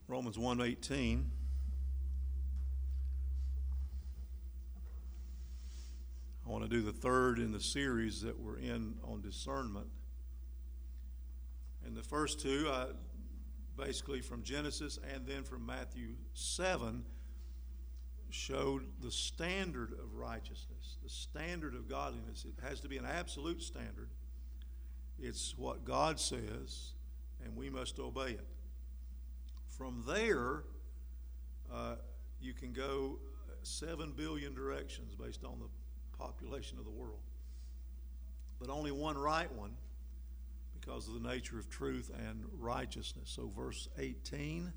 Romans 1:18. I want to do the third in the series that we're in on discernment. And the first two, basically from Genesis and then from Matthew 7, showed the standard of righteousness, the standard of godliness. It has to be an absolute standard. It's what God says, and we must obey it. From there, you can go 7 billion directions based on the population of the world. But only one right one because of the nature of truth and righteousness. So verse 18,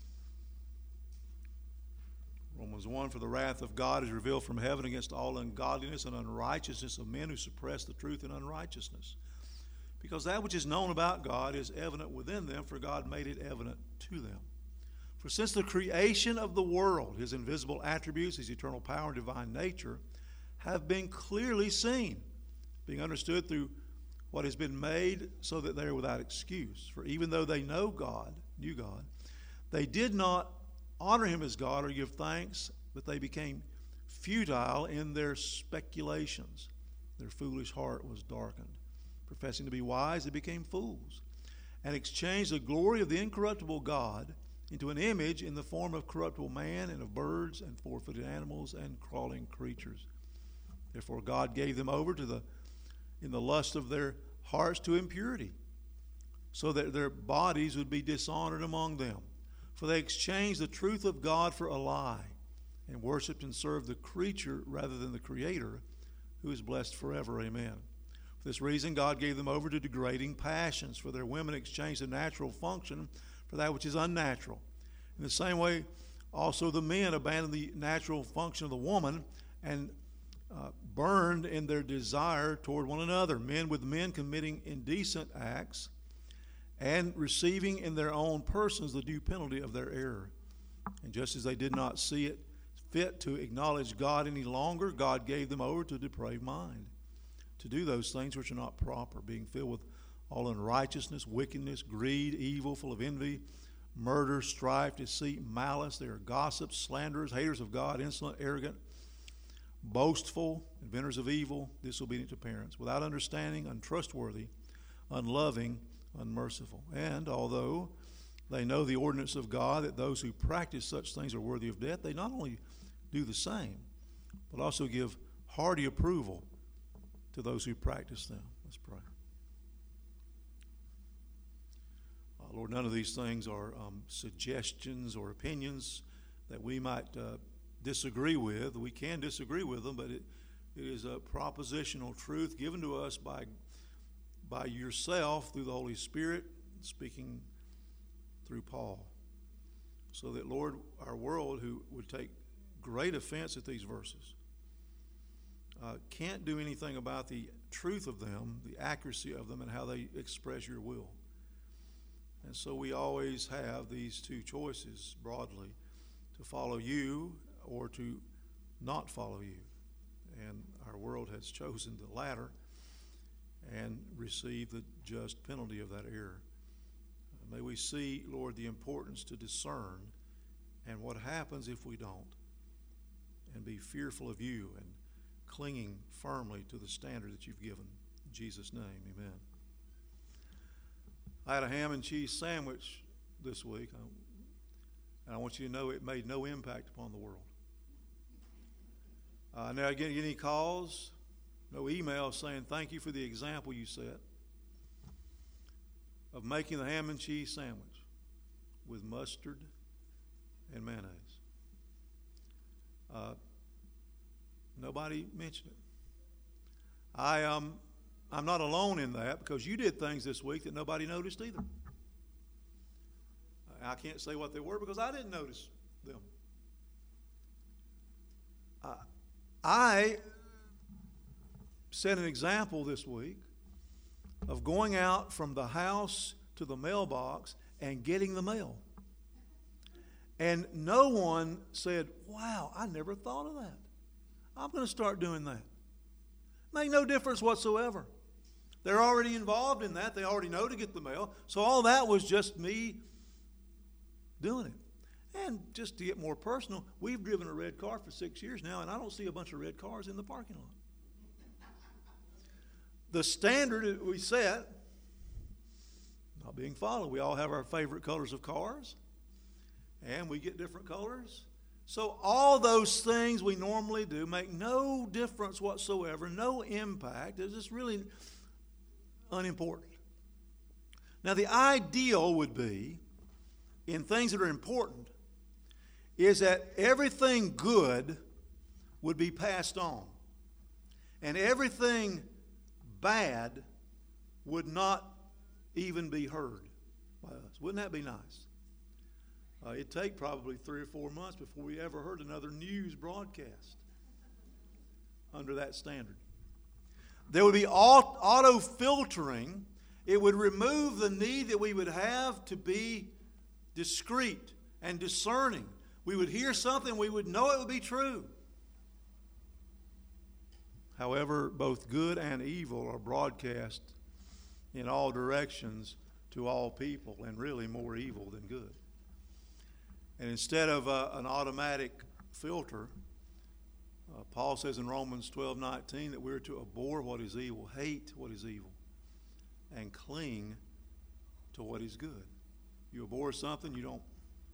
Romans 1, for the wrath of God is revealed from heaven against all ungodliness and unrighteousness of men who suppress the truth in unrighteousness. Because that which is known about God is evident within them, for God made it evident to them. For since the creation of the world, his invisible attributes, his eternal power and divine nature, have been clearly seen, being understood through what has been made, so that they are without excuse. For even though they knew God, they did not honor him as God or give thanks, but they became futile in their speculations. Their foolish heart was darkened. Professing to be wise, they became fools, and exchanged the glory of the incorruptible God into an image in the form of corruptible man and of birds and four-footed animals and crawling creatures. Therefore God gave them over in the lust of their hearts to impurity, so that their bodies would be dishonored among them. For they exchanged the truth of God for a lie, and worshipped and served the creature rather than the Creator, who is blessed forever. Amen. For this reason God gave them over to degrading passions, for their women exchanged the natural function for that which is unnatural. In the same way also the men abandoned the natural function of the woman and burned in their desire toward one another, men with men committing indecent acts and receiving in their own persons the due penalty of their error. And just as they did not see it fit to acknowledge God any longer, God gave them over to a depraved mind, to do those things which are not proper, being filled with all unrighteousness, wickedness, greed, evil, full of envy, murder, strife, deceit, malice. They are gossips, slanderers, haters of God, insolent, arrogant, boastful, inventors of evil, disobedient to parents, without understanding, untrustworthy, unloving, unmerciful. And although they know the ordinance of God, that those who practice such things are worthy of death, they not only do the same, but also give hearty approval to those who practice them. Let's pray. Lord, none of these things are suggestions or opinions that we might disagree with. We can disagree with them, but it is a propositional truth given to us by yourself through the Holy Spirit, speaking through Paul. So that, Lord, our world, who would take great offense at these verses, can't do anything about the truth of them, the accuracy of them, and how they express your will. And so we always have these two choices broadly, to follow you or to not follow you. And our world has chosen the latter and received the just penalty of that error. May we see, Lord, the importance to discern and what happens if we don't, and be fearful of you and clinging firmly to the standard that you've given. In Jesus' name, amen. I had a ham and cheese sandwich this week, and I want you to know it made no impact upon the world. Now, again, any calls, no emails saying thank you for the example you set of making the ham and cheese sandwich with mustard and mayonnaise. Nobody mentioned it. I'm not alone in that, because you did things this week that nobody noticed either. I can't say what they were because I didn't notice them. I set an example this week of going out from the house to the mailbox and getting the mail. And no one said, wow, I never thought of that. I'm going to start doing that. Make no difference whatsoever. They're already involved in that. They already know to get the mail. So all that was just me doing it. And just to get more personal, we've driven a red car for 6 years now, and I don't see a bunch of red cars in the parking lot. The standard that we set, not being followed. We all have our favorite colors of cars, and we get different colors. So all those things we normally do make no difference whatsoever, no impact. It's just really unimportant. Now, the ideal would be, in things that are important, is that everything good would be passed on, and everything bad would not even be heard by us. Wouldn't that be nice? It'd take probably 3 or 4 months before we ever heard another news broadcast under that standard. There would be auto-filtering. It would remove the need that we would have to be discreet and discerning. We would hear something, we would know it would be true. However, both good and evil are broadcast in all directions to all people, and really more evil than good. And instead of an automatic filter, Paul says in Romans 12:19 that we're to abhor what is evil, hate what is evil, and cling to what is good. You abhor something, you don't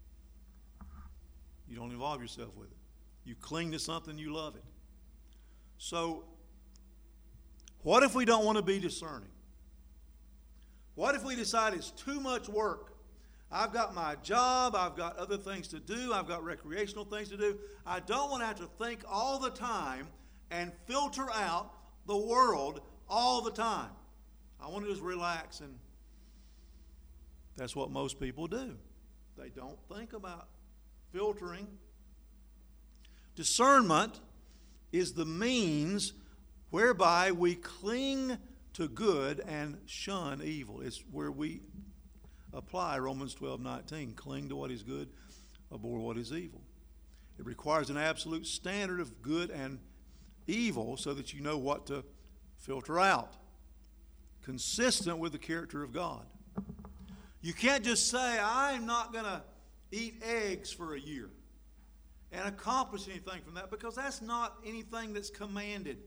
involve yourself with it. You cling to something, you love it. So, what if we don't want to be discerning? What if we decide it's too much work? I've got my job, I've got other things to do, I've got recreational things to do. I don't want to have to think all the time and filter out the world all the time. I want to just relax, and that's what most people do. They don't think about filtering. Discernment is the means whereby we cling to good and shun evil. It's where we apply Romans 12:19. Cling to what is good, abhor what is evil. It requires an absolute standard of good and evil so that you know what to filter out, consistent with the character of God. You can't just say, I'm not going to eat eggs for a year and accomplish anything from that, because that's not anything that's commanded.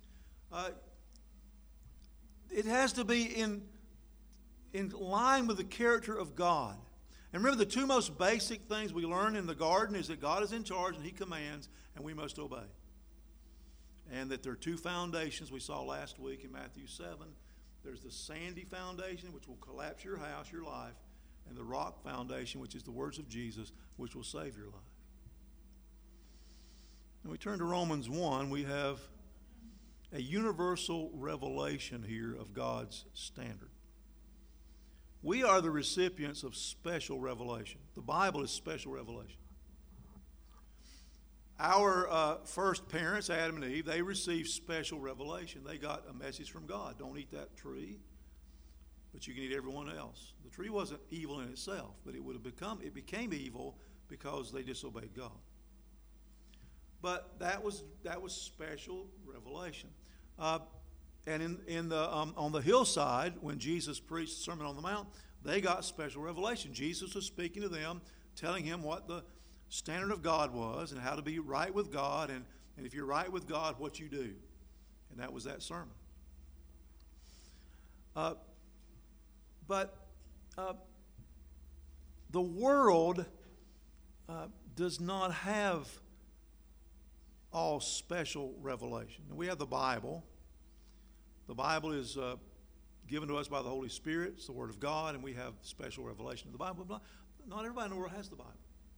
It has to be in line with the character of God. And remember, the two most basic things we learn in the garden is that God is in charge and He commands, and we must obey. And that there are two foundations we saw last week in Matthew 7. There's the sandy foundation, which will collapse your house, your life, and the rock foundation, which is the words of Jesus, which will save your life. And we turn to Romans 1, we have a universal revelation here of God's standard. We are the recipients of special revelation. The Bible is special revelation. Our first parents, Adam and Eve, they received special revelation. They got a message from God. Don't eat that tree, but you can eat everyone else. The tree wasn't evil in itself, but it became evil because they disobeyed God. But that was special revelation. And on the hillside, when Jesus preached the Sermon on the Mount, they got special revelation. Jesus was speaking to them, telling him what the standard of God was and how to be right with God, and if you're right with God, what you do. And that was that sermon. But the world does not have all special revelation. We have the Bible. The Bible is given to us by the Holy Spirit. It's the Word of God, and we have special revelation of the Bible. Not everybody in the world has the Bible.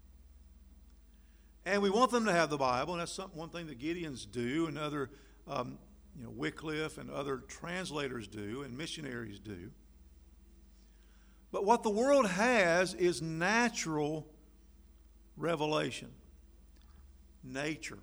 And we want them to have the Bible, and that's one thing that Gideons do, and other, Wycliffe and other translators do, and missionaries do. But what the world has is natural revelation, nature.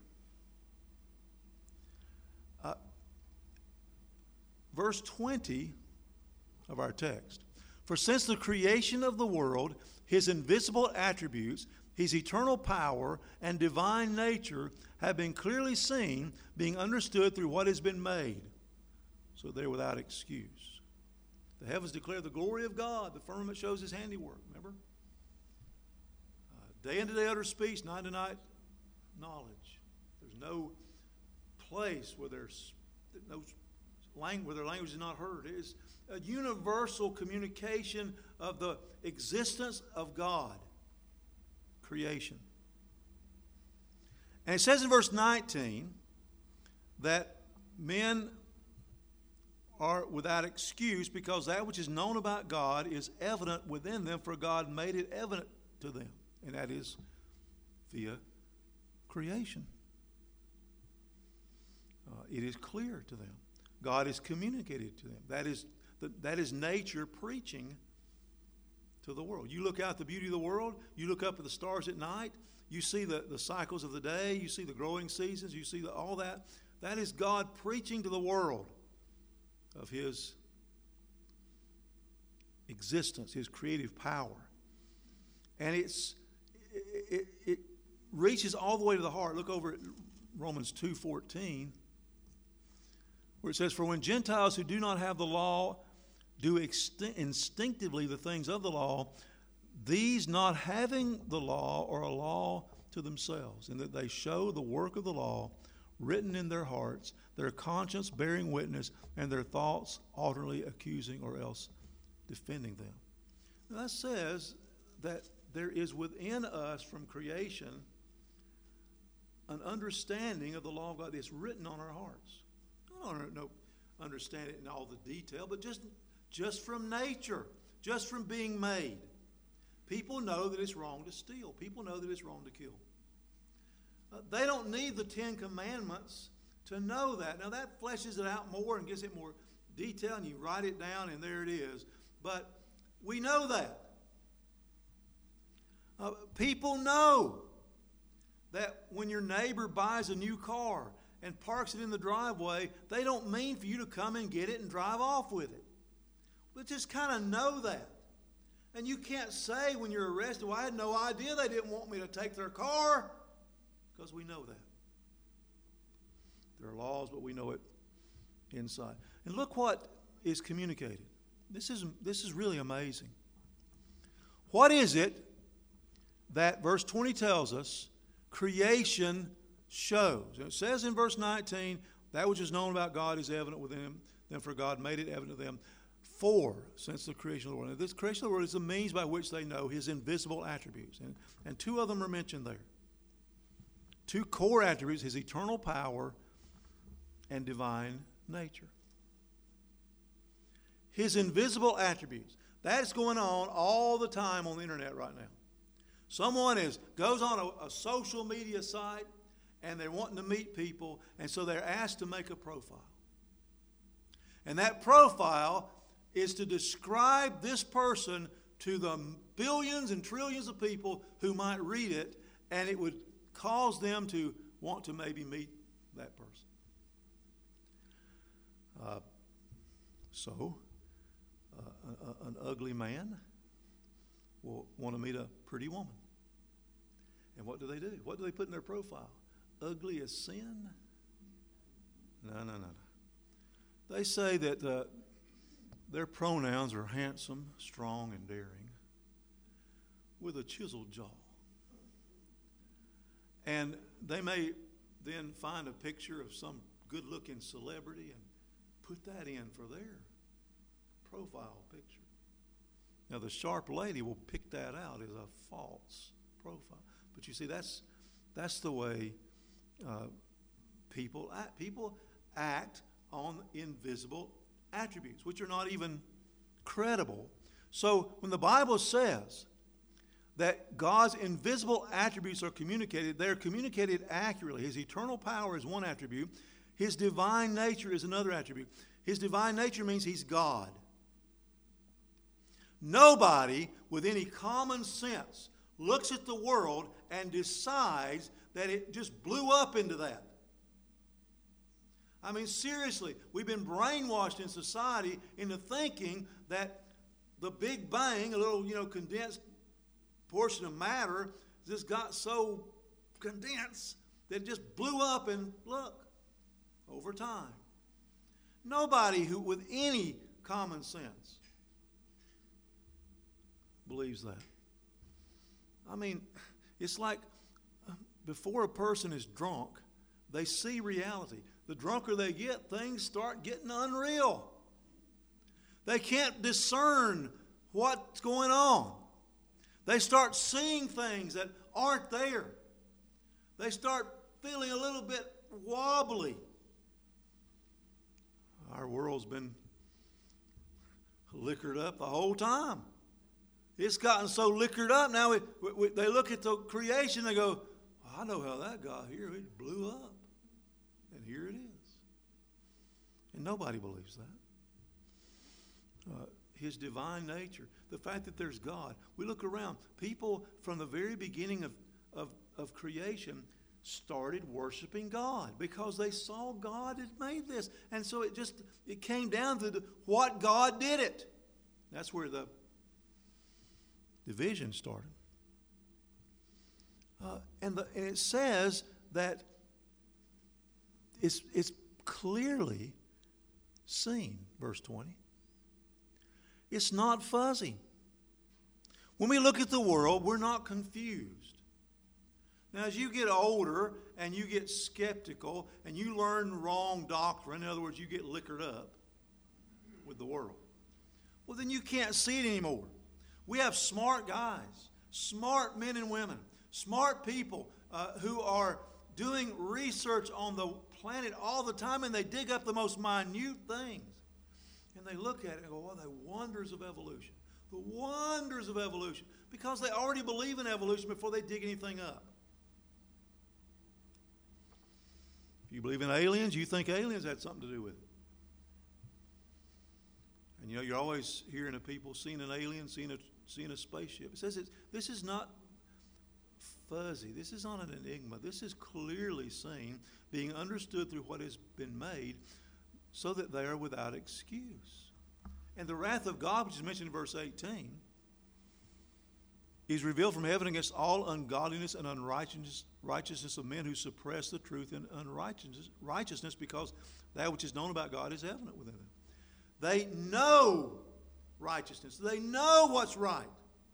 Verse 20 of our text. For since the creation of the world, His invisible attributes, His eternal power and divine nature have been clearly seen, being understood through what has been made. So they're without excuse. The heavens declare the glory of God. The firmament shows His handiwork. Remember? day into day utter speech, night to night knowledge. There's no place where there's no language, where their language is not heard. It is a universal communication of the existence of God, creation. And it says in verse 19 that men are without excuse because that which is known about God is evident within them, for God made it evident to them, and that is via creation. It is clear to them. God is communicated to them. That is nature preaching to the world. You look out at the beauty of the world, you look up at the stars at night, you see the cycles of the day, you see the growing seasons, you see all that. That is God preaching to the world of His existence, His creative power. And it reaches all the way to the heart. Look over at Romans 2:14, where it says, "For when Gentiles who do not have the law do instinctively the things of the law, these not having the law are a law to themselves, in that they show the work of the law written in their hearts, their conscience bearing witness, and their thoughts alternately accusing or else defending them." Now that says that there is within us from creation an understanding of the law of God that's written on our hearts. I don't understand it in all the detail, but just from nature, just from being made. People know that it's wrong to steal. People know that it's wrong to kill. They don't need the 10 Commandments to know that. Now that fleshes it out more and gives it more detail, and you write it down and there it is. But we know that. People know that when your neighbor buys a new car and parks it in the driveway, they don't mean for you to come and get it and drive off with it. We just kind of know that. And you can't say when you're arrested, "Well, I had no idea they didn't want me to take their car," because we know that. There are laws, but we know it inside. And look what is communicated. This is really amazing. What is it that verse 20 tells us creation shows? And it says in verse 19, that which is known about God is evident within them, for God made it evident to them since the creation of the world. Now, this creation of the world is the means by which they know His invisible attributes. And two of them are mentioned there. Two core attributes: His eternal power and divine nature. His invisible attributes. That's going on all the time on the internet right now. Someone goes on a social media site and they're wanting to meet people, and so they're asked to make a profile. And that profile is to describe this person to the billions and trillions of people who might read it, and it would cause them to want to maybe meet that person. An ugly man will want to meet a pretty woman. And what do? What do they put in their profile? Ugly as sin? No. They say that their pronouns are handsome, strong, and daring, with a chiseled jaw. And they may then find a picture of some good-looking celebrity and put that in for their profile picture. Now, the sharp lady will pick that out as a false profile. But you see, that's the way people act. People act on invisible attributes, which are not even credible. So when the Bible says that God's invisible attributes are communicated, they're communicated accurately. His eternal power is one attribute. His divine nature is another attribute. His divine nature means He's God. Nobody with any common sense looks at the world and decides that it just blew up into that. I mean, seriously, we've been brainwashed in society into thinking that the Big Bang, a little, condensed portion of matter, just got so condensed that it just blew up, and look, over time. Nobody who with any common sense believes that. I mean, It's like before a person is drunk, they see reality. The drunker they get, things start getting unreal. They can't discern what's going on. They start seeing things that aren't there. They start feeling a little bit wobbly. Our world's been liquored up the whole time. It's gotten so liquored up now. They look at the creation, they go, I know how that got here. It blew up. And here it is. And nobody believes that. His divine nature, the fact that there's God. We look around. People from the very beginning of creation started worshiping God because they saw God had made this. And so it came down to what God did it. That's where the division started. And it says that it's clearly seen, verse 20. It's not fuzzy. When we look at the world, we're not confused. Now, as you get older and you get skeptical and you learn wrong doctrine, in other words, you get liquored up with the world, well, then you can't see it anymore. We have smart guys, smart men and women, smart people who are doing research on the planet all the time, and they dig up the most minute things. And they look at it and go, well, the wonders of evolution. The wonders of evolution. Because they already believe in evolution before they dig anything up. If you believe in aliens, you think aliens had something to do with it. And you know, you're always hearing of people seeing an alien, seeing a spaceship. It says this is not fuzzy. This is not an enigma. This is clearly seen, being understood through what has been made, so that they are without excuse. And the wrath of God, which is mentioned in verse 18, is revealed from heaven against all ungodliness and unrighteousness of men who suppress the truth in unrighteousness, because that which is known about God is evident within them. They know righteousness. They know what's right.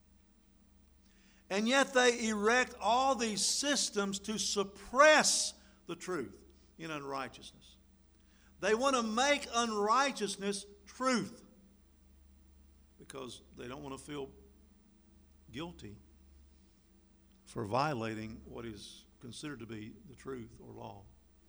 And yet they erect all these systems to suppress the truth in unrighteousness. They want to make unrighteousness truth because they don't want to feel guilty for violating what is considered to be the truth or law.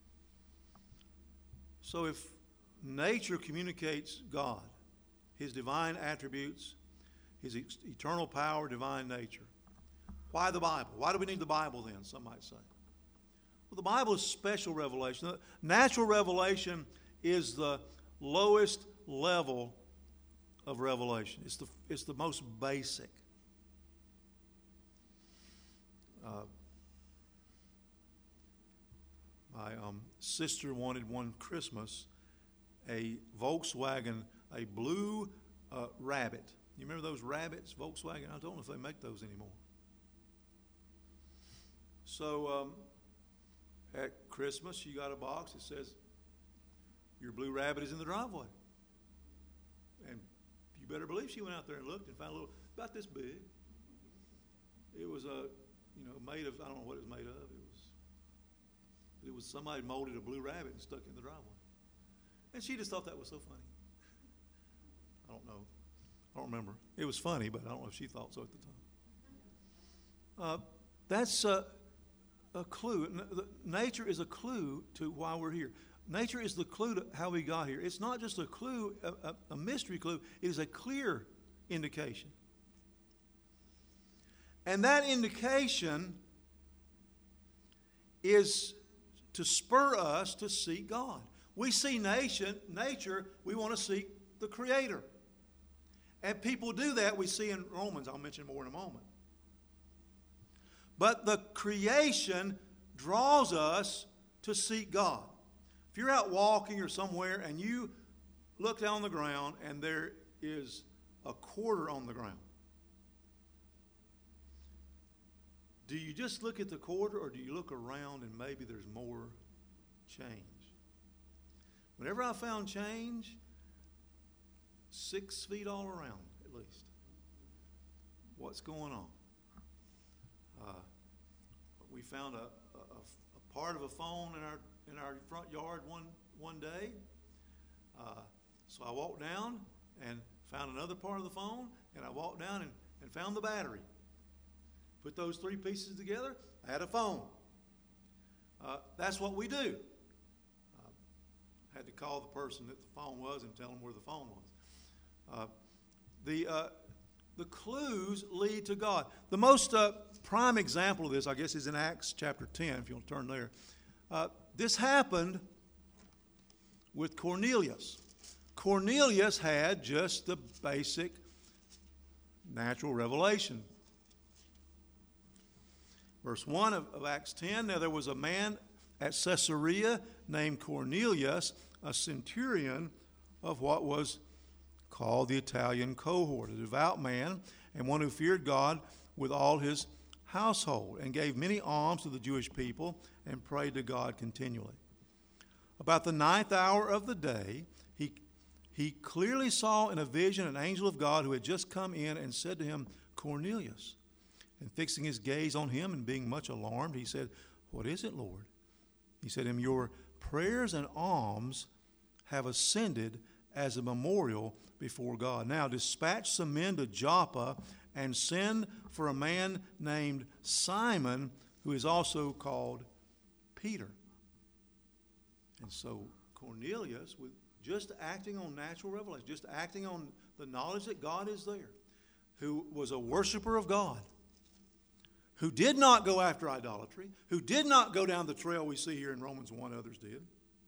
So if nature communicates God, His divine attributes, His eternal power, divine nature, why the Bible? Why do we need the Bible then, some might say? Well, the Bible is special revelation. Natural revelation is the lowest level of revelation. It's the most basic. My sister wanted one Christmas a Volkswagen, a blue Rabbit. You remember those Rabbits, Volkswagen? I don't know if they make those anymore. So at Christmas, she got a box that says, your blue Rabbit is in the driveway. And you better believe she went out there and looked and found a little, about this big. It was made of, I don't know what it was made of. It was somebody molded a blue rabbit and stuck it in the driveway. And she just thought that was so funny. I don't know. I don't remember. It was funny, but I don't know if she thought so at the time. That's a clue. Nature is a clue to why we're here. Nature is the clue to how we got here. It's not just a clue, a mystery clue. It is a clear indication. And that indication is to spur us to seek God. We see nature, we want to seek the Creator. And people do that, we see in Romans. I'll mention more in a moment. But the creation draws us to seek God. If you're out walking or somewhere and you look down on the ground and there is a quarter on the ground, do you just look at the quarter or do you look around and maybe there's more change? Whenever I found change, 6 feet all around at least. What's going on? we found a part of a phone in our front yard one day. So I walked down and found another part of the phone, and I walked down and found the battery. Put those three pieces together, I had a phone. That's what we do. Had to call the person that the phone was and tell them where the phone was. The clues lead to God. The most prime example of this, I guess, is in Acts chapter 10, if you'll turn there. This happened with Cornelius. Cornelius had just the basic natural revelation. Verse 1 of Acts 10, now there was a man at Caesarea named Cornelius, a centurion of what was called the Italian cohort, a devout man and one who feared God with all his household, and gave many alms to the Jewish people and prayed to God continually. About the 9th hour of the day, he clearly saw in a vision an angel of God who had just come in and said to him, Cornelius. And fixing his gaze on him and being much alarmed, he said, What is it, Lord? He said to him, Your prayers and alms have ascended as a memorial before God. Now dispatch some men to Joppa and send for a man named Simon, who is also called Peter. And so Cornelius, with just acting on natural revelation, just acting on the knowledge that God is there, who was a worshiper of God, who did not go after idolatry, who did not go down the trail we see here in Romans 1, others did.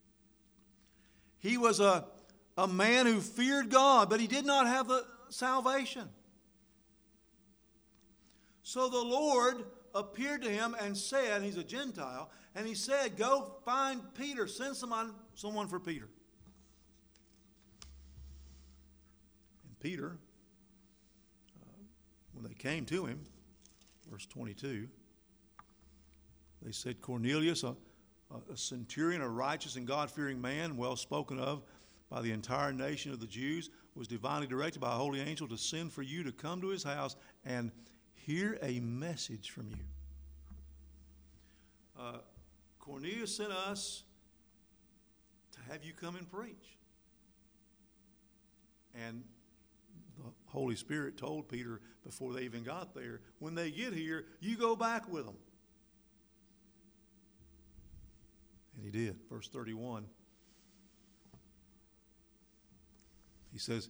He was a man who feared God, but he did not have the salvation. So the Lord appeared to him and said, he's a Gentile, and he said, Go find Peter, send someone for Peter. And Peter, when they came to him, verse 22, they said, Cornelius, a centurion, a righteous and God-fearing man, well spoken of by the entire nation of the Jews, was divinely directed by a holy angel to send for you to come to his house and hear a message from you. Cornelius sent us to have you come and preach. And the Holy Spirit told Peter before they even got there, when they get here, you go back with them. And he did. Verse 31. He says,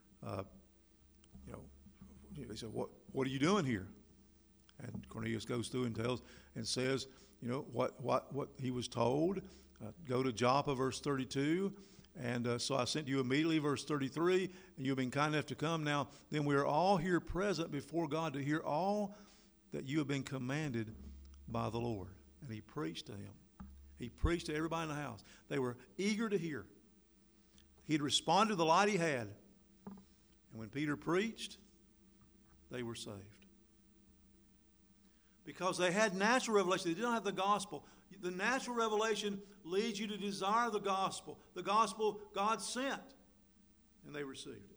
he said, what are you doing here? And Cornelius goes through and tells and says, what he was told. Go to Joppa, verse 32. And so I sent you immediately, verse 33, and you've been kind enough to come. Now, then we are all here present before God to hear all that you have been commanded by the Lord. And he preached to him. He preached to everybody in the house. They were eager to hear. He'd responded to the light he had. And when Peter preached, they were saved. Because they had natural revelation. They didn't have the gospel. The natural revelation leads you to desire the gospel. The gospel God sent. And they received it.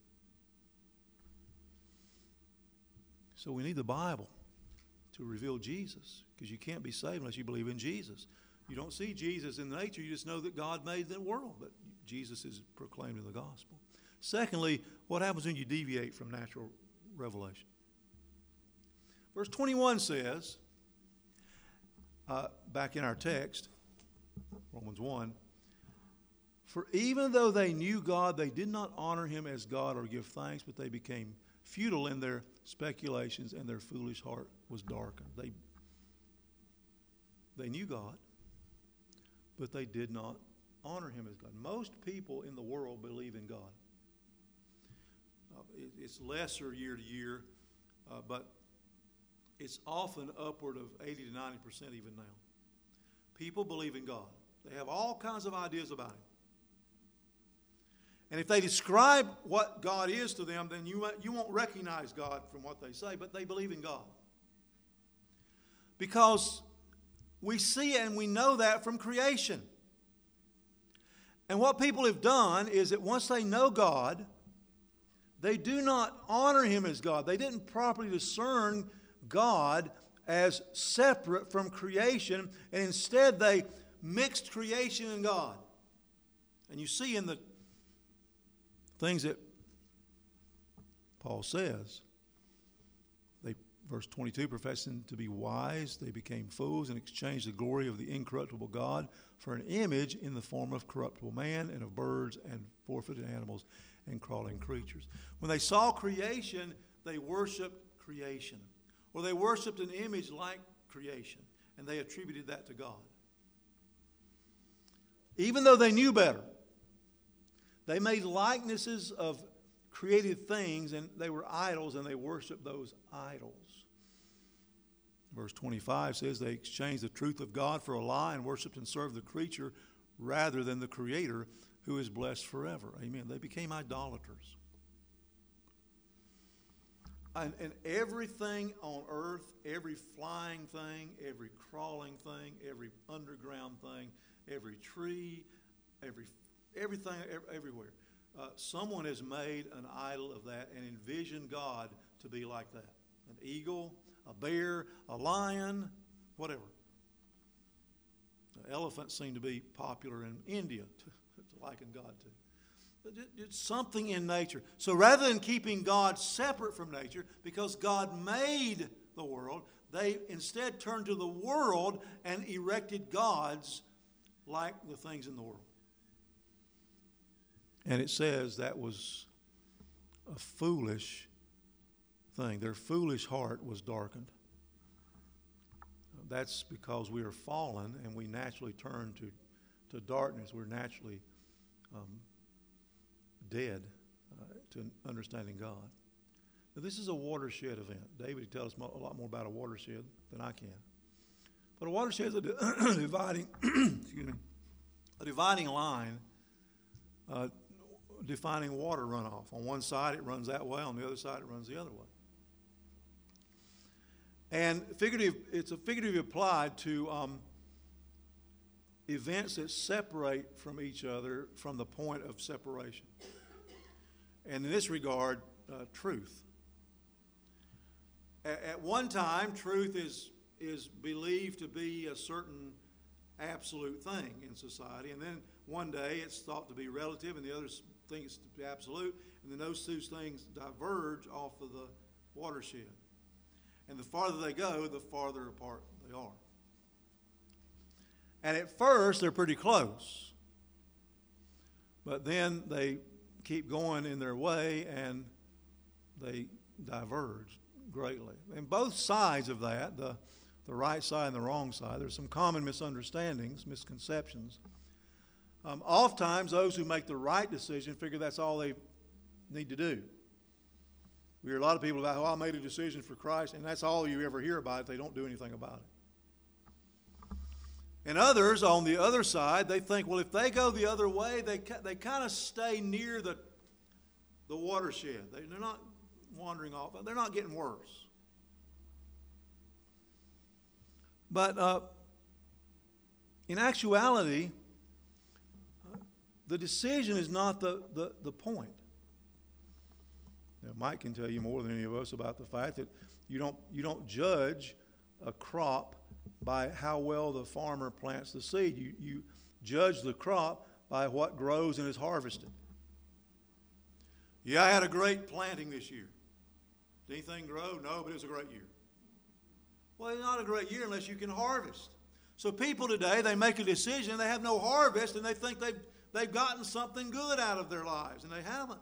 So we need the Bible to reveal Jesus. Because you can't be saved unless you believe in Jesus. You don't see Jesus in nature. You just know that God made the world. But Jesus is proclaimed in the gospel. Secondly, what happens when you deviate from natural revelation? Verse 21 says, back in our text, Romans 1, For even though they knew God, they did not honor him as God or give thanks, but they became futile in their speculations, and their foolish heart was darkened. They knew God, but they did not honor him as God. Most people in the world believe in God. It's lesser year to year, but it's often upward of 80 to 90% even now. People believe in God. They have all kinds of ideas about him. And if they describe what God is to them, then you won't recognize God from what they say, but they believe in God. Because we see and we know that from creation. And what people have done is that once they know God, they do not honor him as God. They didn't properly discern God as separate from creation, and instead they mixed creation and God. And you see in the things that Paul says, verse 22, professing to be wise, they became fools and exchanged the glory of the incorruptible God for an image in the form of corruptible man and of birds and four-footed animals and crawling creatures. When they saw creation, they worshiped creation. Or they worshiped an image like creation, and they attributed that to God. Even though they knew better, they made likenesses of created things, and they were idols, and they worshiped those idols. Verse 25 says they exchanged the truth of God for a lie and worshiped and served the creature rather than the Creator, who is blessed forever. Amen. They became idolaters. And everything on earth, every flying thing, every crawling thing, every underground thing, every tree, everything, everywhere. Someone has made an idol of that and envisioned God to be like that. An eagle, a bear, a lion, whatever. Elephants seem to be popular in India to liken God to. It's something in nature. So rather than keeping God separate from nature, because God made the world, they instead turned to the world and erected gods like the things in the world. And it says that was a foolish thing. Their foolish heart was darkened. That's because we are fallen and we naturally turn to darkness. We're naturally dead to understanding God. Now, this is a watershed event. David can tell us a lot more about a watershed than I can. But a watershed is a dividing, a dividing line defining water runoff. On one side it runs that way, on the other side it runs the other way. And it's a figurative applied to events that separate from each other from the point of separation. And in this regard, truth. At one time, truth is believed to be a certain absolute thing in society, and then one day it's thought to be relative, and the other thing is to be absolute, and then those two things diverge off of the watershed. And the farther they go, the farther apart they are. And at first, they're pretty close. But then they keep going in their way, and they diverge greatly. And both sides of that, the right side and the wrong side, there's some common misunderstandings, misconceptions. Oftentimes, those who make the right decision figure that's all they need to do. We hear a lot of people about, I made a decision for Christ, and that's all you ever hear about if they don't do anything about it. And others, on the other side, they think, well, if they go the other way, they kind of stay near the watershed. They're not wandering off. They're not getting worse. But in actuality, the decision is not the point. Now, Mike can tell you more than any of us about the fact that you don't judge a crop by how well the farmer plants the seed. You judge the crop by what grows and is harvested. Yeah, I had a great planting this year. Did anything grow? No, but it was a great year. Well, it's not a great year unless you can harvest. So people today, they make a decision, they have no harvest, and they think they've gotten something good out of their lives, and they haven't.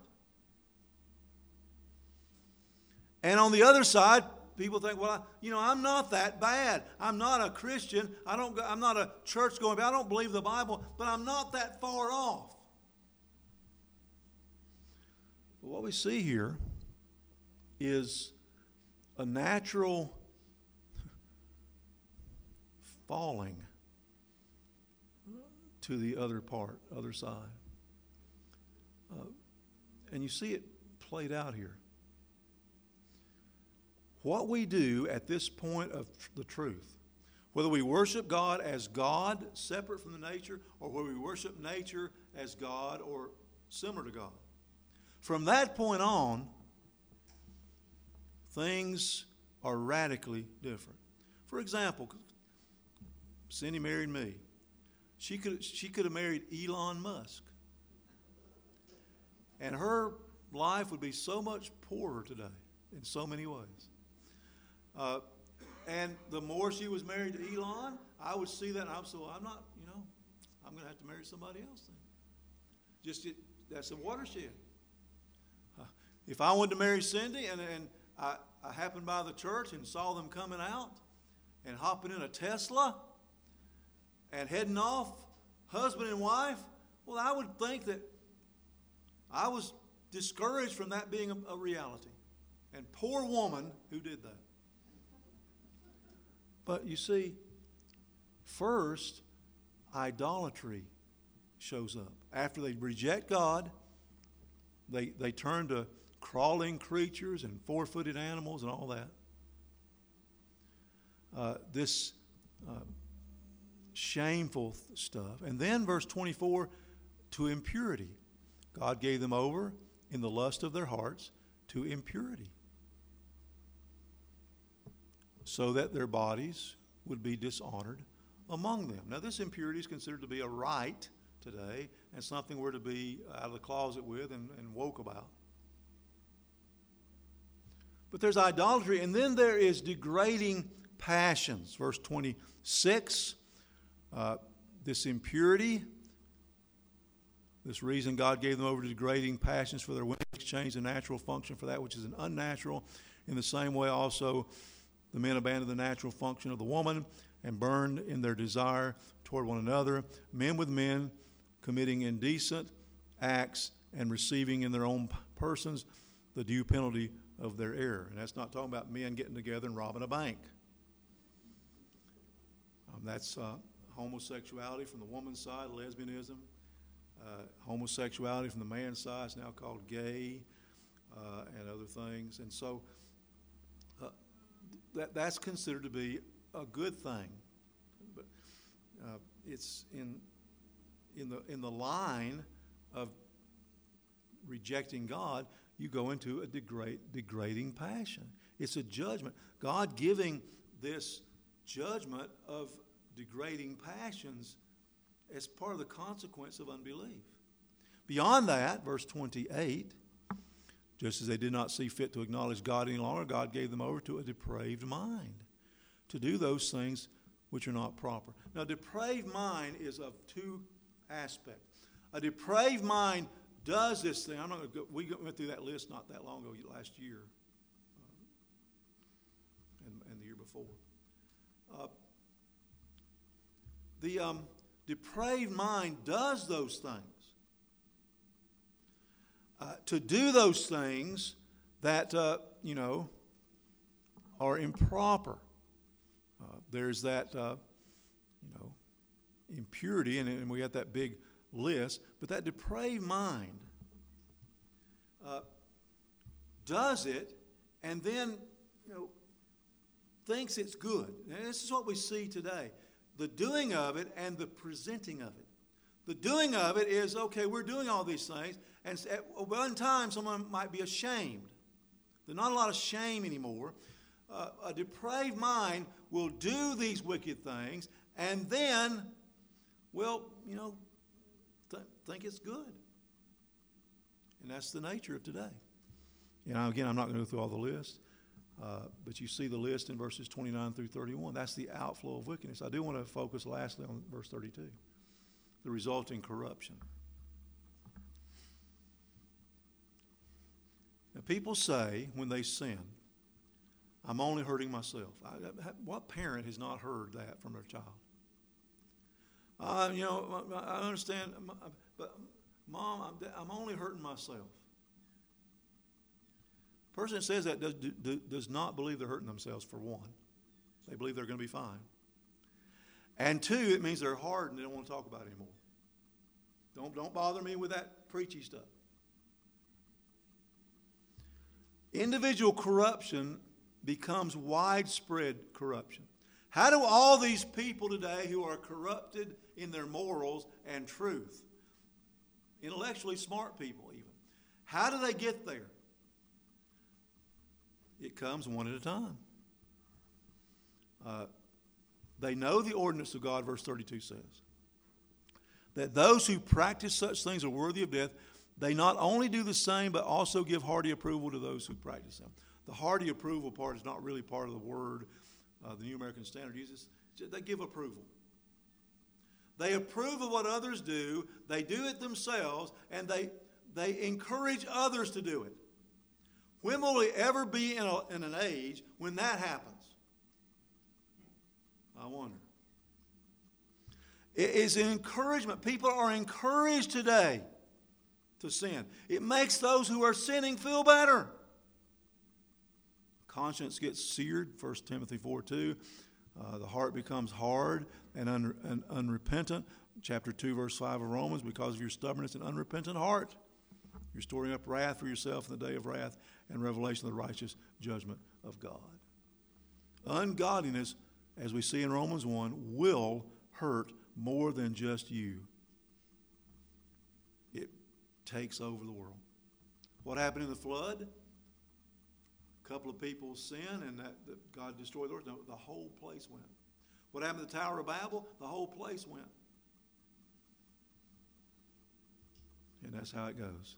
And on the other side, people think, well, I'm not that bad. I'm not a Christian. I'm not a church-going. I don't believe the Bible, but I'm not that far off. But what we see here is a natural falling to the other side. And you see it played out here. What we do at this point of the truth, whether we worship God as God, separate from the nature, or whether we worship nature as God or similar to God, from that point on, things are radically different. For example, Cindy married me. She could have married Elon Musk. And her life would be so much poorer today in so many ways. And the more she was married to Elon, I would see that, and I would say, well, I'm going to have to marry somebody else then. That's a watershed. If I wanted to marry Cindy and I happened by the church and saw them coming out and hopping in a Tesla and heading off, husband and wife, well, I would think that I was discouraged from that being a reality. And poor woman who did that. But you see, first, idolatry shows up. After they reject God, they turn to crawling creatures and four-footed animals and all that. This shameful stuff. And then verse 24, to impurity. God gave them over in the lust of their hearts to impurity, so that their bodies would be dishonored among them. Now, this impurity is considered to be a right today and something we're to be out of the closet with and woke about. But there's idolatry, and then there is degrading passions. Verse 26, this impurity, this reason God gave them over to degrading passions for their women, exchanged the natural function for that which is an unnatural. In the same way also, the men abandoned the natural function of the woman and burned in their desire toward one another, men with men, committing indecent acts and receiving in their own persons the due penalty of their error. And that's not talking about men getting together and robbing a bank. That's homosexuality from the woman's side, lesbianism. Homosexuality from the man's side is now called gay and other things. And so that's considered to be a good thing. But it's in the line of rejecting God, you go into a degrading passion. It's a judgment. God giving this judgment of degrading passions as part of the consequence of unbelief. Beyond that, verse 28, just as they did not see fit to acknowledge God any longer, God gave them over to a depraved mind to do those things which are not proper. Now, depraved mind is of two aspects. A depraved mind does this thing. I'm not going to go. We went through that list not that long ago, last year, and the year before. The depraved mind does those things. To do those things that are improper. There's that impurity, and we got that big list. But that depraved mind does it, and then thinks it's good. And this is what we see today: the doing of it and the presenting of it. The doing of it is, okay, we're doing all these things, and at one time someone might be ashamed. There's not a lot of shame anymore. A depraved mind will do these wicked things, and then, think it's good. And that's the nature of today. Again, I'm not going to go through all the list, but you see the list in verses 29 through 31. That's the outflow of wickedness. I do want to focus lastly on verse 32, the resulting corruption. Now, people say when they sin, I'm only hurting myself. What parent has not heard that from their child? I understand, but Mom, I'm only hurting myself. The person that says that does not believe they're hurting themselves, for one. They believe they're going to be fine. And two, it means they're hardened and they don't want to talk about it anymore. Don't bother me with that preachy stuff. Individual corruption becomes widespread corruption. How do all these people today who are corrupted in their morals and truth, intellectually smart people even, how do they get there? It comes one at a time. They know the ordinance of God, verse 32 says. That those who practice such things are worthy of death. They not only do the same, but also give hearty approval to those who practice them. The hearty approval part is not really part of the word the New American Standard uses. They give approval. They approve of what others do. They do it themselves, and they encourage others to do it. When will we ever be in an age when that happens? I wonder. It is an encouragement. People are encouraged today to sin. It makes those who are sinning feel better. Conscience gets seared, 1 Timothy 4:2. The heart becomes hard and unrepentant. Chapter 2, verse 5 of Romans, because of your stubbornness and unrepentant heart. You're storing up wrath for yourself in the day of wrath and revelation of the righteous judgment of God. Ungodliness, as we see in Romans 1, will hurt more than just you. It takes over the world. What happened in the flood? A couple of people sinned and that God destroyed the earth. No, the whole place went. What happened at the Tower of Babel? The whole place went. And that's how it goes.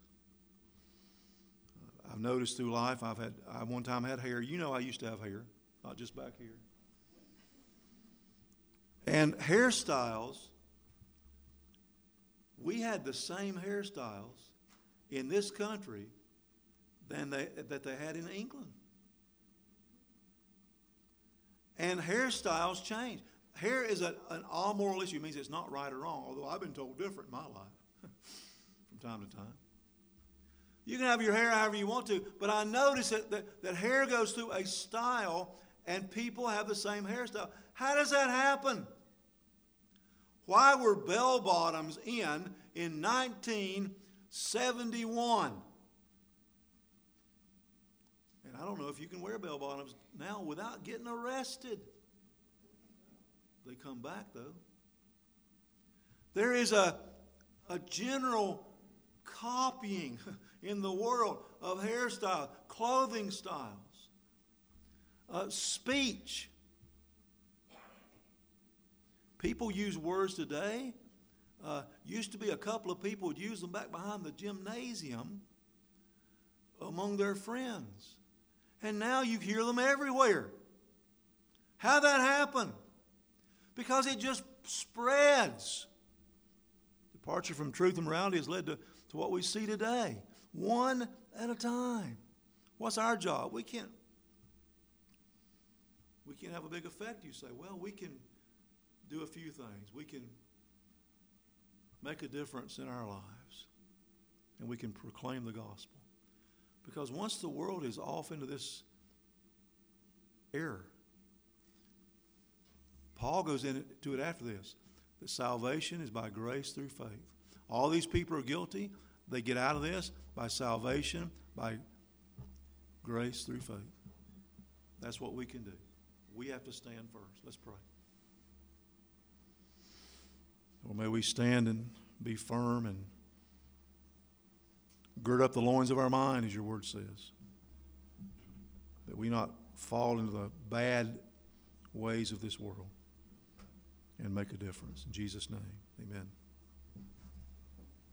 I've noticed through life, I one time had hair. You know I used to have hair, not just back here. And hairstyles, we had the same hairstyles in this country that they had in England. And hairstyles change. Hair is an all-moral issue. It means it's not right or wrong, although I've been told different in my life from time to time. You can have your hair however you want to, but I notice that hair goes through a style and people have the same hairstyle. How does that happen? Why were bell bottoms in 1971? And I don't know if you can wear bell bottoms now without getting arrested. They come back, though. There is a general copying in the world of hairstyles, clothing styles, speech. People use words today. Used to be a couple of people would use them back behind the gymnasium among their friends. And now you hear them everywhere. How'd that happen? Because it just spreads. Departure from truth and morality has led to what we see today. One at a time. What's our job? We can't have a big effect. You say, well, we can do a few things. We can make a difference in our lives. And we can proclaim the gospel. Because once the world is off into this error, Paul goes into it after this, that salvation is by grace through faith. All these people are guilty. They get out of this by salvation, by grace through faith. That's what we can do. We have to stand first. Let's pray. Or may we stand and be firm and gird up the loins of our mind, as your word says, that we not fall into the bad ways of this world and make a difference. In Jesus' name, amen.